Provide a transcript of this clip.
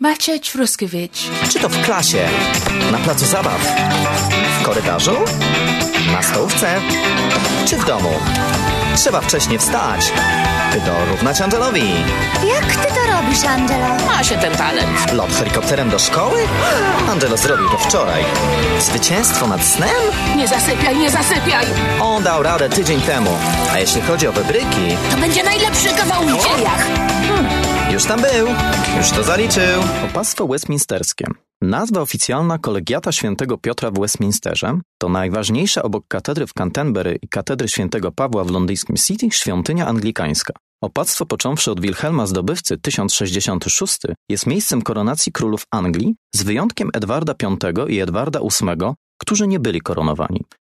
Maciej Ruskiewicz. Czy to w klasie, na placu zabaw, w korytarzu, na stołówce, czy w domu? Trzeba wcześnie wstać, by dorównać Angelowi. Jak ty to robisz, Angelo? Ma się ten talent. Lot helikopterem do szkoły? Angelo zrobił to wczoraj. Zwycięstwo nad snem? Nie zasypiaj, nie zasypiaj. On dał radę tydzień temu. A jeśli chodzi o wybryki, To będzie najlepszy kawał w dziejach. już tam był. Już to zaliczył. Opactwo westminsterskie. Nazwa oficjalna Kolegiata Świętego Piotra w Westminsterze to najważniejsza obok katedry w Canterbury i katedry Świętego Pawła w londyńskim City świątynia anglikańska. Opactwo począwszy od Wilhelma Zdobywcy 1066 jest miejscem koronacji królów Anglii z wyjątkiem Edwarda V i Edwarda VIII, którzy nie byli koronowani.